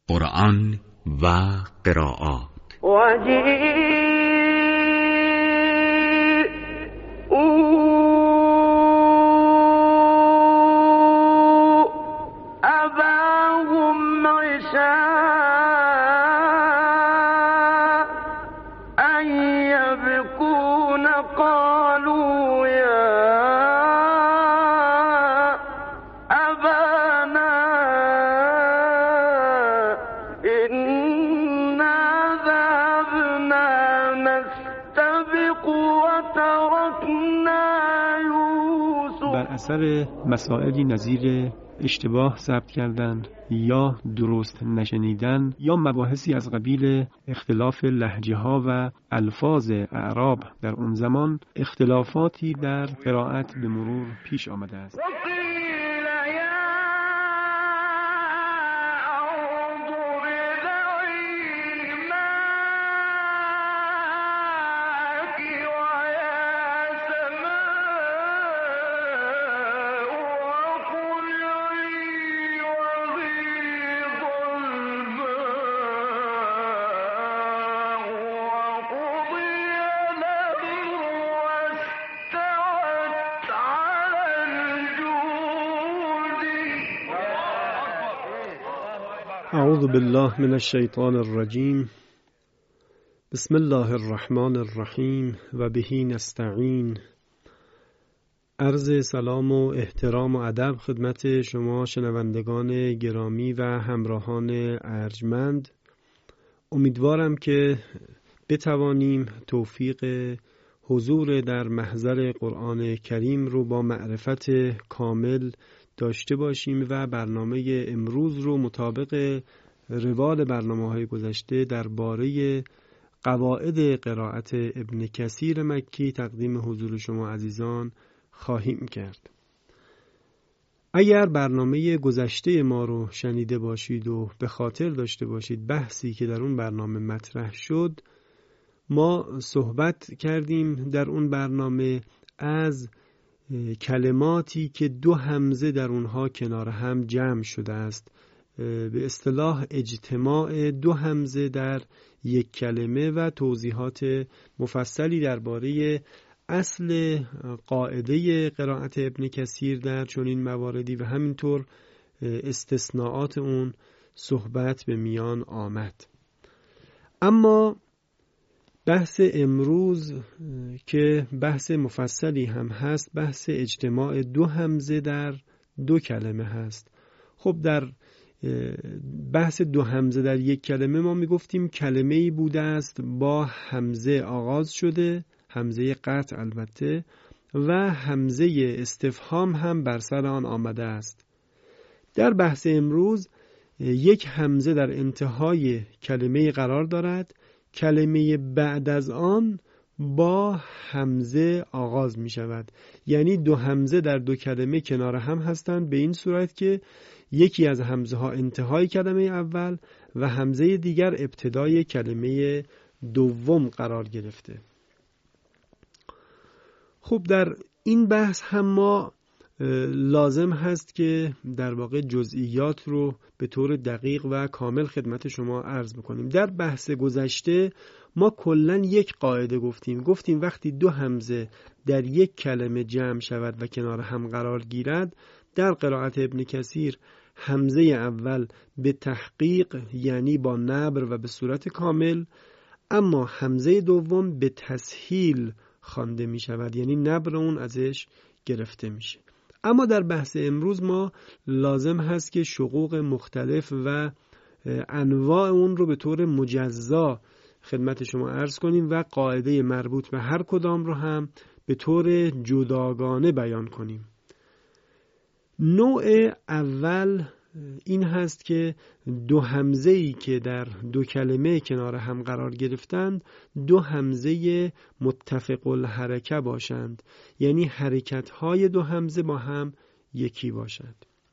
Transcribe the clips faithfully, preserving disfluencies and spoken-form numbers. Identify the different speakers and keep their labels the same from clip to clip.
Speaker 1: قرآن و قرائات.
Speaker 2: أباهم عشاء أن يبكون قالوا يا أبانا إنا ذهبنا نستبق وتركنا يوسف.
Speaker 3: بر اثر مسائلی نظیر اشتباه ثبت کردن یا درست نشنیدن یا مباحثی از قبیل اختلاف لهجه ها و الفاظ اعراب در اون زمان، اختلافاتی در قرائت به مرور پیش آمده است. اعوذ بالله من الشیطان الرجیم. بسم الله الرحمن الرحیم و بهی نستعین. عرض سلام و احترام و ادب خدمت شما شنوندگان گرامی و همراهان ارجمند. امیدوارم که بتوانیم توفیق حضور در محضر قرآن کریم رو با معرفت کامل داشته باشیم و برنامه امروز رو مطابق روال برنامه‌های گذشته درباره قواعد قرائت ابن کثیر مکی تقدیم حضور شما عزیزان خواهیم کرد. اگر برنامه گذشته ما رو شنیده باشید و به خاطر داشته باشید بحثی که در اون برنامه مطرح شد، ما صحبت کردیم در اون برنامه از کلماتی که دو همزه در اونها کنار هم جمع شده است، به اصطلاح اجتماع دو همزه در یک کلمه و توضیحات مفصلی درباره اصل قاعده قرائت ابن کثیر در چنین مواردی و همینطور استثناءات اون صحبت به میان آمد. اما بحث امروز که بحث مفصلی هم هست، بحث اجتماع دو همزه در دو کلمه هست. خب در بحث دو همزه در یک کلمه ما میگفتیم کلمه‌ای بوده است با همزه آغاز شده، همزه قطع البته، و همزه استفهام هم بر سر آن آمده است. در بحث امروز یک همزه در انتهای کلمه قرار دارد، کلمه بعد از آن با همزه آغاز می شود. یعنی دو همزه در دو کلمه کنار هم هستند به این صورت که یکی از همزه ها انتهای کلمه اول و همزه دیگر ابتدای کلمه دوم قرار گرفته. خب در این بحث هم ما لازم هست که در واقع جزئیات رو به طور دقیق و کامل خدمت شما عرض بکنیم. در بحث گذشته ما کلاً یک قاعده گفتیم. گفتیم وقتی دو همزه در یک کلمه جمع شود و کنار هم قرار گیرد، در قرائت ابن کثیر همزه اول به تحقیق یعنی با نبر و به صورت کامل، اما همزه دوم به تسهیل خوانده می شود، یعنی نبر اون ازش گرفته میشه. اما در بحث امروز ما لازم هست که شقوق مختلف و انواع اون رو به طور مجزا خدمت شما عرض کنیم و قاعده مربوط به هر کدام رو هم به طور جداگانه بیان کنیم. نوع اول این هست که دو همزه‌ای که در دو کلمه کنار هم قرار گرفتند دو همزه متفق الحرکه باشند، یعنی حرکت‌های دو همزه با هم یکی باشد.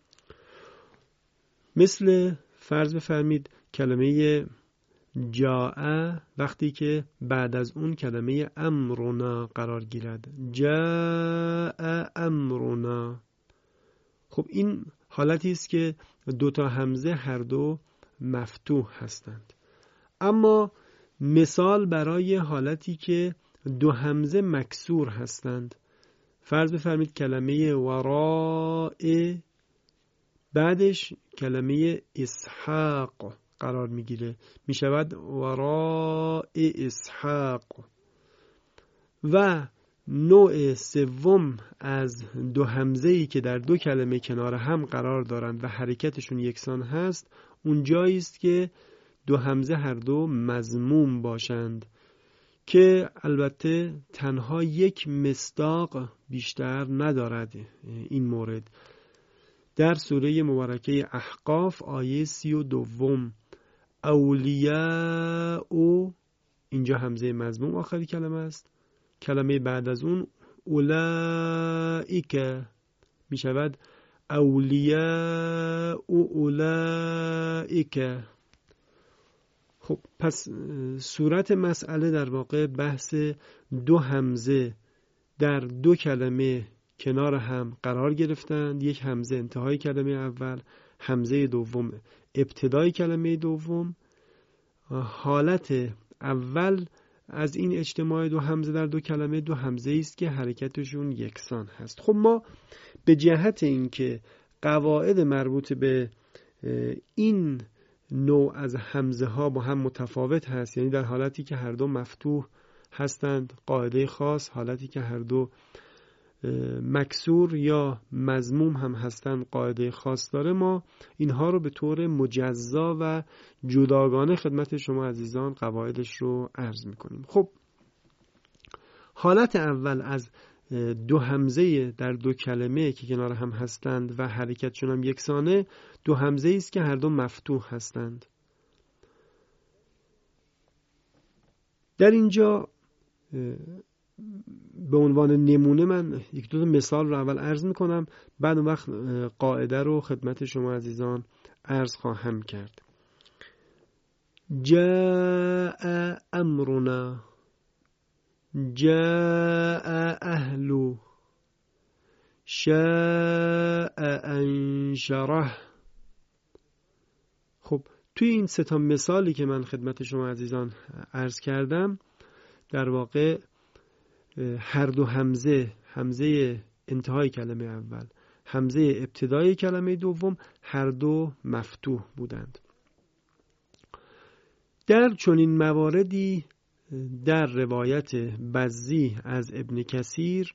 Speaker 3: مثل فرض بفرمید کلمه جاء وقتی که بعد از اون کلمه امرنا قرار گیرد، جاء امرنا. خب این حالتی است که دو تا همزه هر دو مفتوح هستند. اما مثال برای حالتی که دو همزه مکسور هستند، فرض بفرمید کلمه وراء بعدش کلمه اسحاق قرار میگیره، میشود وراء اسحاق. و نوع سوم از دو همزه‌ای که در دو کلمه کنار هم قرار دارند و حرکتشون یکسان هست، اون جایی است که دو همزه هر دو مضموم باشند، که البته تنها یک مصداق بیشتر ندارد. این مورد در سوره مبارکه احقاف آیه سی و دوم، اولیاء، اینجا همزه مضموم آخری کلمه است. کلمه بعد از اون اولئک می شود اولیاء اولئک. خب پس صورت مسئله در واقع بحث دو همزه در دو کلمه کنار هم قرار گرفتند. یک همزه انتهای کلمه اول، همزه دوم ابتدای کلمه دوم. حالت اول از این اجتماع دو همزه در دو کلمه دو همزه است که حرکتشون یکسان هست. خب ما به جهت اینکه قواعد مربوط به این نوع از همزه ها با هم متفاوت هست، یعنی در حالتی که هر دو مفتوح هستند قاعده خاص، حالتی که هر دو مکسور یا مضموم هم هستند قاعده خاص داره، ما اینها رو به طور مجزا و جداگانه خدمت شما عزیزان قواعدش رو عرض میکنیم. خب حالت اول از دو همزه در دو کلمه که کنار هم هستند و حرکتشون هم یکسانه، دو همزه است که هر دو مفتوح هستند. در اینجا به عنوان نمونه من یک دو مثال رو اول عرض میکنم، بعد اون وقت قاعده رو خدمت شما عزیزان عرض خواهم کرد. جاء امرنا، جاء اهل، شاء انشره. خب توی این سه تا مثالی که من خدمت شما عزیزان عرض کردم، در واقع هر دو همزه، همزه انتهای کلمه اول، همزه ابتدای کلمه دوم، هر دو مفتوح بودند. در چنین مواردی در روایت بزی از ابن کثیر،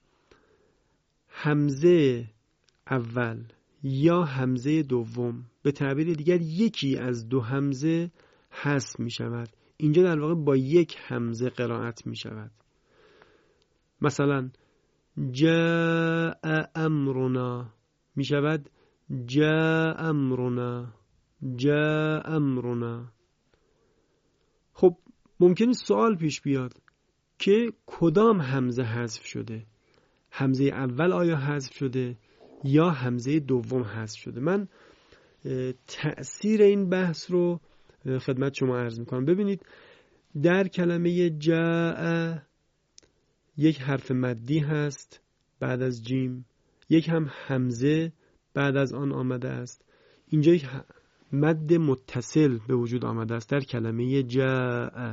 Speaker 3: همزه اول یا همزه دوم، به تعبیر دیگر یکی از دو همزه حذف می شود. اینجا در واقع با یک همزه قرائت می شود. مثلا جاء امرنا می شود جاء امرنا، جاء امرنا. خب ممکنه سوال پیش بیاد که کدام همزه حذف شده؟ همزه اول آیا حذف شده یا همزه دوم حذف شده؟ من تأثیر این بحث رو خدمت شما عرض میکنم. ببینید در کلمه جاء یک حرف مدی هست بعد از جیم، یک هم همزه بعد از آن آمده است. اینجا یک مد متصل به وجود آمده است در کلمه جاء.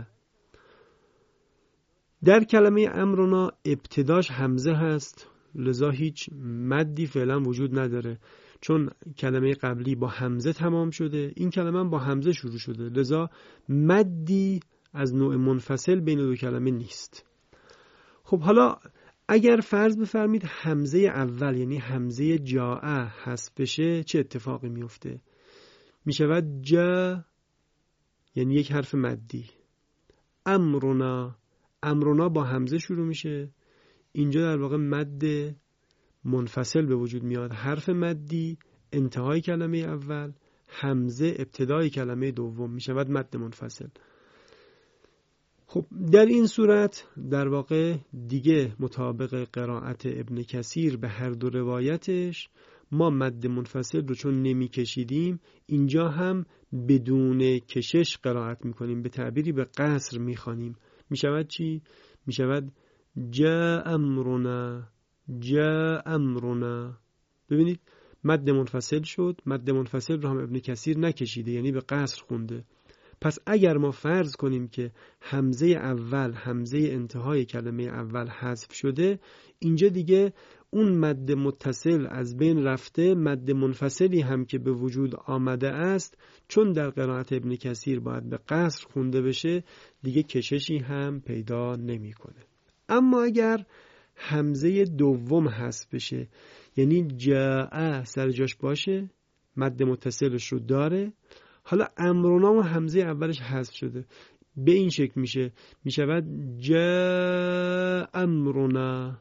Speaker 3: در کلمه امرنا ابتداش همزه هست، لذا هیچ مدی فعلا وجود نداره، چون کلمه قبلی با همزه تمام شده، این کلمه هم با همزه شروع شده، لذا مدی از نوع منفصل بین دو کلمه نیست. خب حالا اگر فرض بفرمید همزه اول یعنی همزه جاء حذف بشه، چه اتفاقی میفته؟ میشود جا یعنی یک حرف مدی، امرنا، امرنا با همزه شروع میشه، اینجا در واقع مد منفصل به وجود میاد، حرف مدی انتهای کلمه اول، همزه ابتدای کلمه دوم، میشود مد منفصل. خب در این صورت در واقع دیگه مطابق قرائت ابن کثیر به هر دو روایتش ما مد منفصل رو چون نمی کشیدیم، اینجا هم بدون کشش قرائت میکنیم، به تعبیری به قصر میخوانیم. میشود چی؟ میشود جاء امرنا، جاء امرنا. ببینید مد منفصل شد. مد منفصل رو هم ابن کثیر نکشیده، یعنی به قصر خونده. پس اگر ما فرض کنیم که همزه اول، همزه انتهای کلمه اول حذف شده، اینجا دیگه اون مد متصل از بین رفته. مد منفصلی هم که به وجود آمده است، چون در قرائت ابن کثیر باید به قصر خونده بشه، دیگه کششی هم پیدا نمی کنه. اما اگر همزه دوم حذف بشه، یعنی جاء سر جاش باشه، مد متصلش رو داره، حالا امرنا و همزه اولش حذف شده، به این شکل میشه میشود جاء امرنا،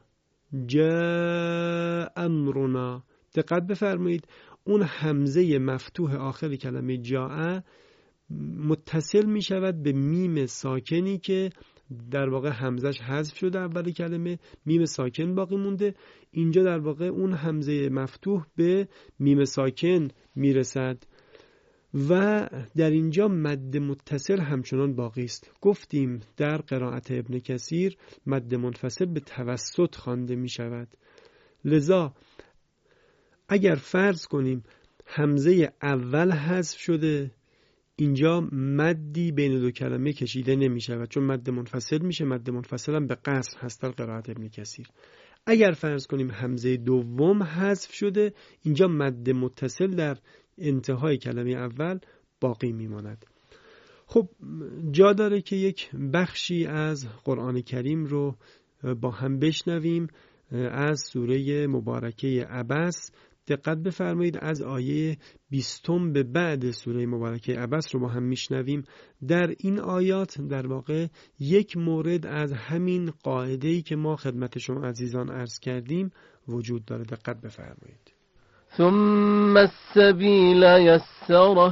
Speaker 3: جاء امرنا. دقت بفرمایید اون همزه مفتوح آخر کلمه جاء متصل میشود به میم ساکنی که در واقع همزش حذف شده اول کلمه، میم ساکن باقی مونده. اینجا در واقع اون همزه مفتوح به میم ساکن میرسد و در اینجا مد متصل همچنان باقی است. گفتیم در قرائت ابن کثیر مد منفصل به توسط خوانده می شود. لذا اگر فرض کنیم همزه اول حذف شده، اینجا مدی بین دو کلمه کشیده نمی شود، چون مد منفصل میشه. مد منفصل هم به قصر هست در قرائت ابن کثیر. اگر فرض کنیم همزه دوم حذف شده، اینجا مد متصل در انتهای کلمه اول باقی میماند. خب جا داره که یک بخشی از قرآن کریم رو با هم بشنویم از سوره مبارکه عبس. دقت بفرمایید از آیه بیستم به بعد سوره مبارکه عبس رو با هم میشنویم. در این آیات در واقع یک مورد از همین قاعده‌ای که ما خدمت شما عزیزان عرض کردیم وجود داره. دقت بفرمایید.
Speaker 4: ثم السبيل يسره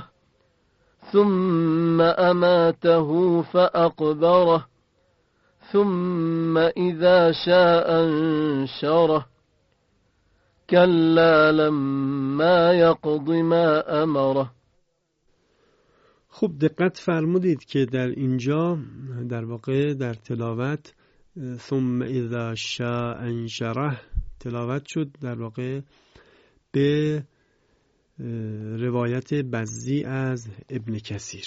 Speaker 4: ثم أماته فأقبره ثم إذا شاء انشره كلا لما يقض ما أمره.
Speaker 3: خوب دقت فرمودید که در اینجا در واقع در تلاوت ثم اذا شاء انشره تلاوت شد، در واقع به روایت بزی از ابن کثیر.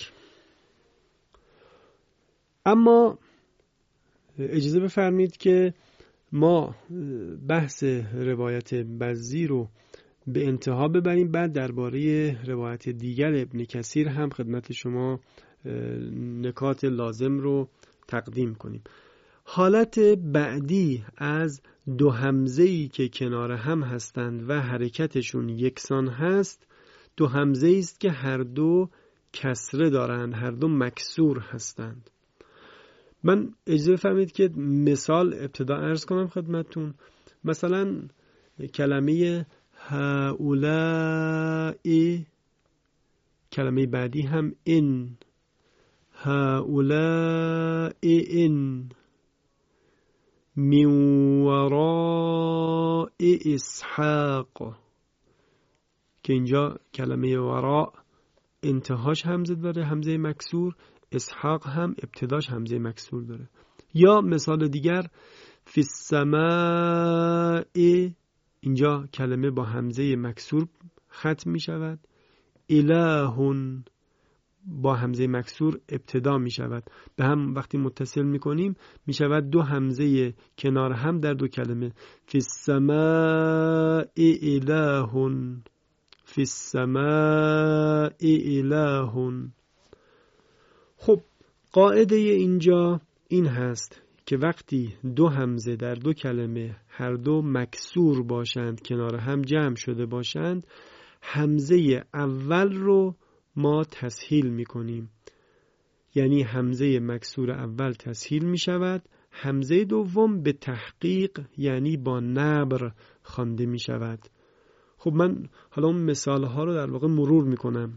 Speaker 3: اما اجازه بفرمید که ما بحث روایت بزی رو به انتها ببریم، بعد درباره روایت دیگر ابن کثیر هم خدمت شما نکات لازم رو تقدیم کنیم. حالت بعدی از دو همزه‌ای که کنار هم هستند و حرکتشون یکسان هست، دو همزه‌ای است که هر دو کسره دارند، هر دو مکسور هستند. من اجازه فرمایید که مثال ابتدا عرض کنم خدمتتون. مثلا کلمه هؤلاء، کلمه بعدی هم ان، هؤلاء ان، من وراء اسحاق، که اینجا کلمه وراء انتهاش همزه داره، همزه مکسور. اسحاق هم ابتداش همزه مکسور داره. یا مثال دیگر فی السماء، اینجا کلمه با همزه مکسور ختم می شود. الهون با همزه مکسور ابتدا می شود. به هم وقتی متصل می کنیم می شود دو همزه کنار هم در دو کلمه. فی السماء الهون، فی السماء الهون. خب قاعده اینجا این هست که وقتی دو همزه در دو کلمه هر دو مکسور باشند، کنار هم جمع شده باشند، همزه اول رو ما تسهیل می کنیم. یعنی همزه مکسور اول تسهیل می شود، همزه دوم به تحقیق یعنی با نبر خوانده می شود. خب من حالا اون مثال ها رو در واقع مرور می کنم.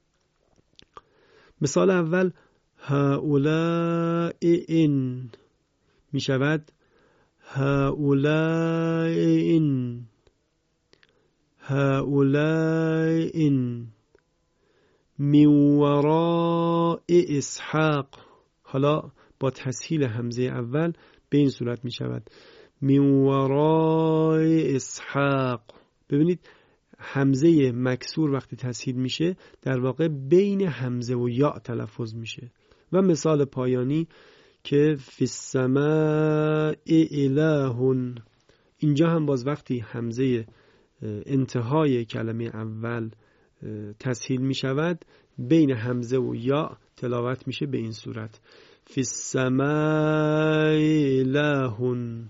Speaker 3: مثال اول هؤلاء ان می شود هؤلاء ان، هؤلاء ان، من وراء اسحاق. حالا با تسهیل همزه اول به این صورت می شود من وراء اسحاق. ببینید همزه مکسور وقتی تسهیل میشه در واقع بین همزه و یا تلفظ میشه. و مثال پایانی که فی السماء اله، اینجا هم باز وقتی همزه انتهای کلمه اول تسهیل میشود بین همزه و یا تلاوت میشه به این صورت: فی السماء اله.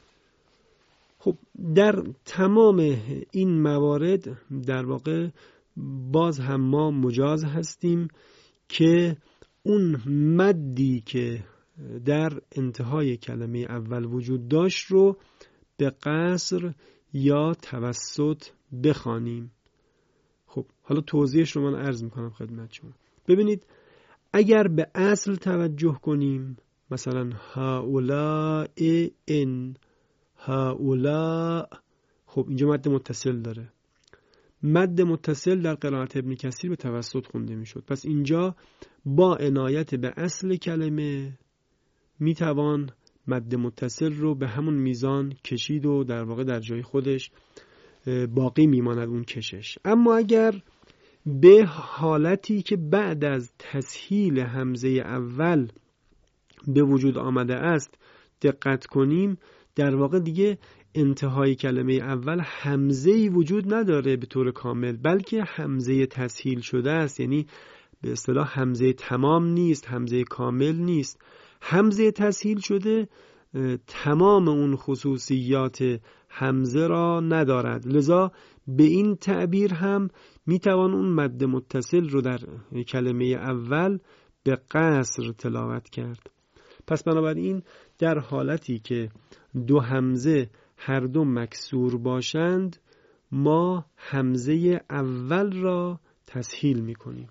Speaker 3: خب در تمام این موارد در واقع باز هم ما مجاز هستیم که اون مدی که در انتهای کلمه اول وجود داشت رو به قصر یا توسط بخوانیم. خب حالا توضیحش رو من عرض میکنم خدمت شما. ببینید اگر به اصل توجه کنیم، مثلا هؤلاء ان، هؤلاء، خب اینجا مد متصل داره. مد متصل در قرائت ابن کثیر به توسط خونده میشد. پس اینجا با عنایت به اصل کلمه میتوان مد متصل رو به همون میزان کشید و در واقع در جای خودش باقی میماند اون کشش. اما اگر به حالتی که بعد از تسهیل همزه اول به وجود آمده است دقت کنیم، در واقع دیگه انتهای کلمه اول همزه‌ای وجود نداره به طور کامل، بلکه همزه تسهیل شده است. یعنی به اصطلاح همزه تمام نیست، همزه کامل نیست. همزه تسهیل شده تمام اون خصوصیات همزه را ندارد، لذا به این تعبیر هم میتوان اون مد متصل رو در کلمه اول به قصر تلاوت کرد. پس بنابراین در حالتی که دو همزه هر دو مکسور باشند ما همزه اول را تسهیل میکنیم.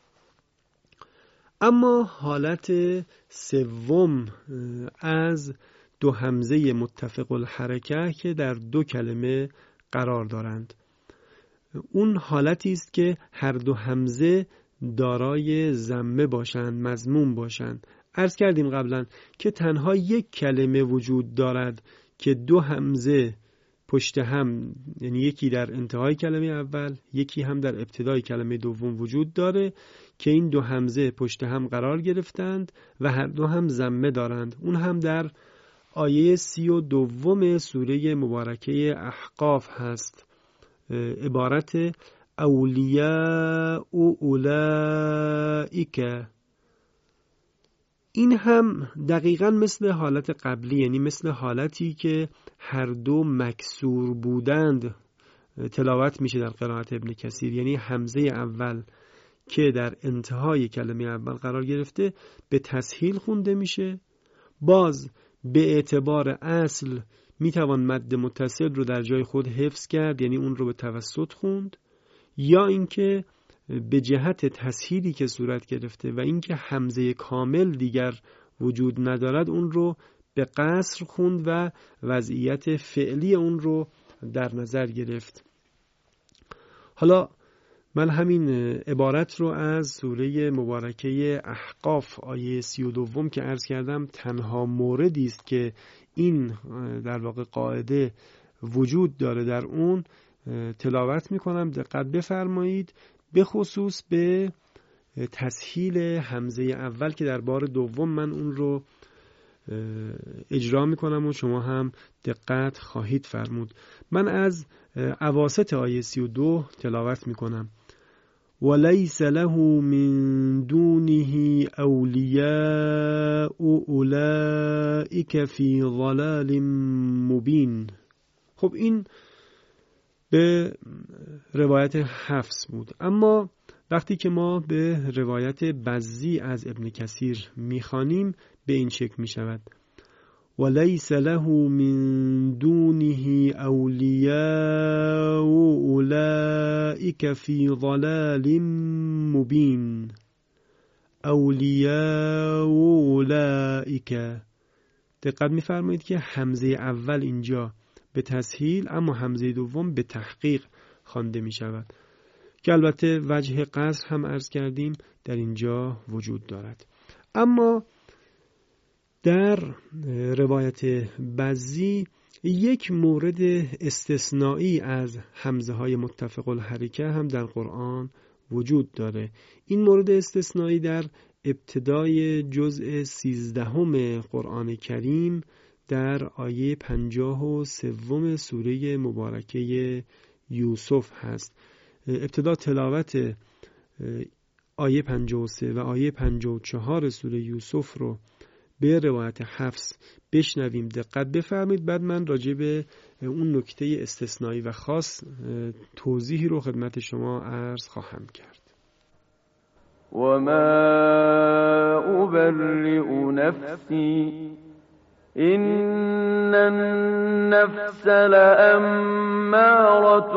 Speaker 3: اما حالت سوم از دو همزه متفق الحرکه که در دو کلمه قرار دارند، اون حالتی است که هر دو همزه دارای ضمه باشند، مضموم باشند. عرض کردیم قبلا که تنها یک کلمه وجود دارد که دو همزه پشت هم، یعنی یکی در انتهای کلمه اول یکی هم در ابتدای کلمه دوم وجود داره که این دو همزه پشت هم قرار گرفتند و هر دو هم ضمه دارند. اون هم در آیه سی و دوم سوره مبارکه احقاف هست، عبارت اولیاء اولئک. این هم دقیقاً مثل حالت قبلی، یعنی مثل حالتی که هر دو مکسور بودند تلاوت میشه در قرائت ابن کثیر. یعنی همزه اول که در انتهای کلمه اول قرار گرفته به تسهیل خونده میشه. باز به اعتبار اصل میتوان مد متصل رو در جای خود حفظ کرد، یعنی اون رو به توسط خوند، یا اینکه به جهت تسهیلی که صورت گرفته و اینکه همزه کامل دیگر وجود ندارد اون رو به قصر خوند و وضعیت فعلی اون رو در نظر گرفت. حالا من همین عبارت رو از سوره مبارکه احقاف آیه سی و دوم که عرض کردم تنها موردی است که این در واقع قاعده وجود داره در اون تلاوت میکنم. دقت بفرمایید، به خصوص به تسهیل همزه اول که در بار دوم من اون رو اجرا میکنم و شما هم دقت خواهید فرمود. من از اواسط آیه سی و دو تلاوت میکنم: وَلَيْسَ لَهُ مِن دُونِهِ أَوْلِيَاءُ أُولَئِكَ فِي ضَلَالٍ مُبِينٍ. خب این به روایت حفص بود، اما وقتی که ما به روایت بزی از ابن کثیر میخوانیم به این شکل میشود: وَلَيْسَ لَهُ مِن دُونِهِ أَوْلِيَاءُ أُولَئِكَ فِي ضَلَالٍ مُبِينٍ. أولیاء أولئک. دقت می‌فرمایید که همزه اول اینجا به تسهیل اما همزه دوم به تحقیق خوانده می شود که البته وجه قصر هم عرض کردیم در اینجا وجود دارد. اما در روایت بزی یک مورد استثنایی از همزه های متفق الحرکه هم در قرآن وجود داره. این مورد استثنایی در ابتدای جزء سیزدهم قرآن کریم در آیه پنجاه و سوم سوره مبارکه یوسف هست. ابتدا تلاوت آیه پنجاه و سه و آیه پنجاه و چهار سوره یوسف رو به روایت حفص بشنویم، دقت بفرمایید، بعد من راجع به اون نکته استثنایی و خاص توضیحی رو خدمت شما عرض خواهم کرد.
Speaker 2: و ما ابرئ نفسی ان النفس لأمارة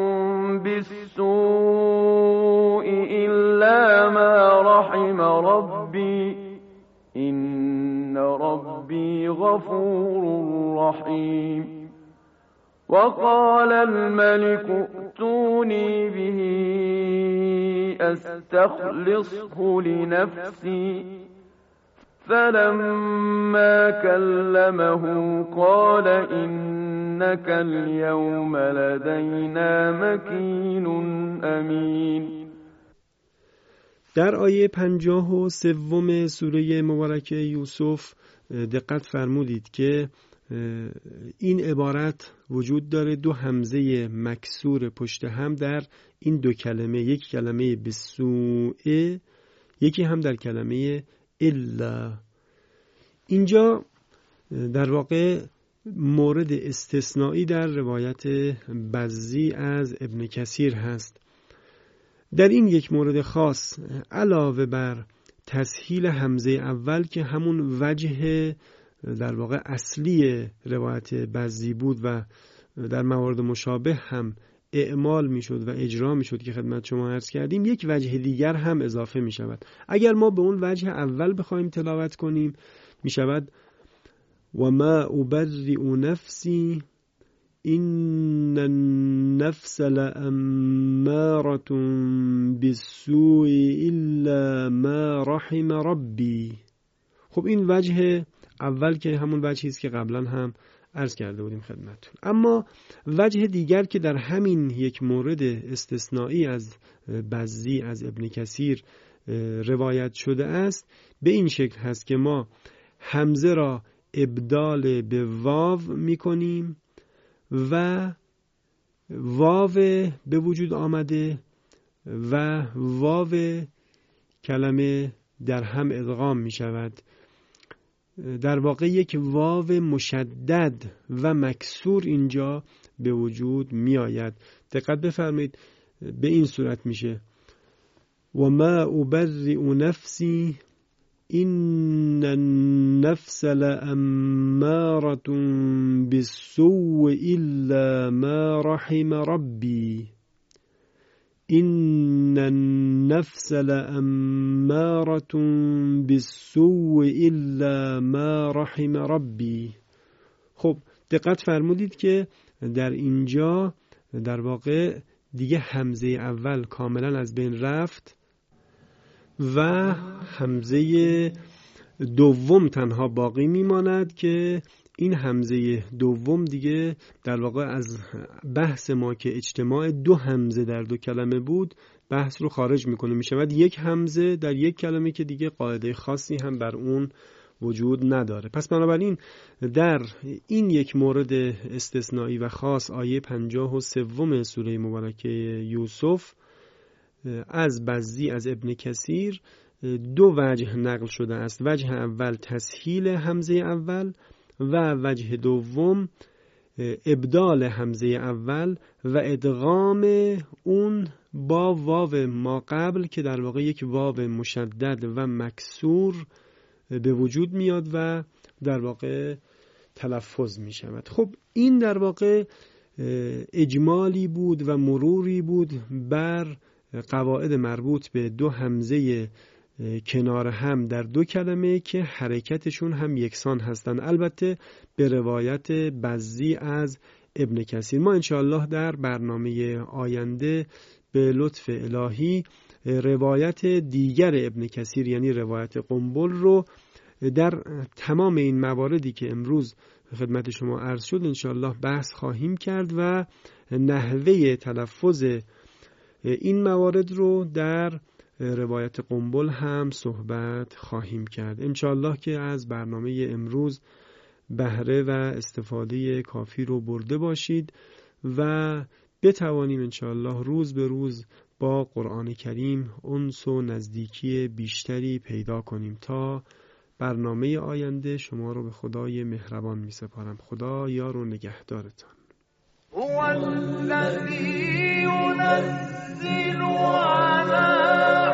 Speaker 2: بالسوء الا ما رحم ربی ان ربی غفور رحیم. وقال الملك ائتوني به استخلصه لنفسي فلما كلمه قال إنك اليوم لدينا مكين أمين.
Speaker 3: در آیه پنجاه و سوم سوره مبارکه یوسف دقت فرمودید که این عبارت وجود داره، دو همزه مکسور پشت هم در این دو کلمه، یک کلمه بسوء، یکی هم در کلمه الا. اینجا در واقع مورد استثنایی در روایت بزی از ابن کثیر هست. در این یک مورد خاص علاوه بر تسهیل همزه اول که همون وجه در واقع اصلی روایت بزی بود و در موارد مشابه هم اعمال میشد و اجرا میشد که خدمت شما عرض کردیم، یک وجه دیگر هم اضافه می شود. اگر ما به اون وجه اول بخوایم تلاوت کنیم می شود و ما ابرئ نفسی این النفس لأمارة بالسوء الا ما رحم ربی. خب این وجه اول که همون وجهی است که قبلا هم عرض کرده بودیم خدمتتون. اما وجه دیگر که در همین یک مورد استثنایی از بزی از ابن کثیر روایت شده است به این شکل هست که ما همزه را ابدال به واو می کنیم و واو به وجود آمده و واو کلمه در هم ادغام می شود. در واقع یک واو مشدد و مکسور اینجا به وجود می آید. دقت بفرمایید، به این صورت میشه و ما ابرئ نفسی این النفس لأمارة بالسوء الا ما رحم ربی این النفس لأمارة بالسوء الا ما رحم ربی. خب دقت فرمودید که در اینجا در واقع دیگه همزه اول کاملا از بین رفت و همزه دوم تنها باقی میماند که این همزه دوم دیگه در واقع از بحث ما که اجتماع دو همزه در دو کلمه بود بحث رو خارج میکنه، میشود یک همزه در یک کلمه که دیگه قاعده خاصی هم بر اون وجود نداره. پس بنابراین در این یک مورد استثنایی و خاص آیه پنجاه و سوم سوره مبارکه یوسف از بزی از ابن کثیر دو وجه نقل شده است. وجه اول تسهیل همزه اول و وجه دوم ابدال همزه اول و ادغام اون با واو ما قبل که در واقع یک واو مشدد و مکسور به وجود میاد و در واقع تلفظ می شود. خب این در واقع اجمالی بود و مروری بود بر قواعد مربوط به دو همزه کنار هم در دو کلمه که حرکتشون هم یکسان هستند، البته به روایت بزی از ابن کثیر. ما انشاءالله در برنامه آینده به لطف الهی روایت دیگر ابن کثیر یعنی روایت قنبل رو در تمام این مواردی که امروز خدمت شما عرض شد انشاءالله بحث خواهیم کرد و نحوه تلفظ این موارد رو در روایت قنبل هم صحبت خواهیم کرد. انشاءالله که از برنامه امروز بهره و استفاده کافی رو برده باشید و بتوانیم انشاءالله روز به روز با قرآن کریم انس و نزدیکی بیشتری پیدا کنیم. تا برنامه آینده شما رو به خدای مهربان می سپارم. خدا یار و نگهدارتان.
Speaker 5: هو الذی ينزل على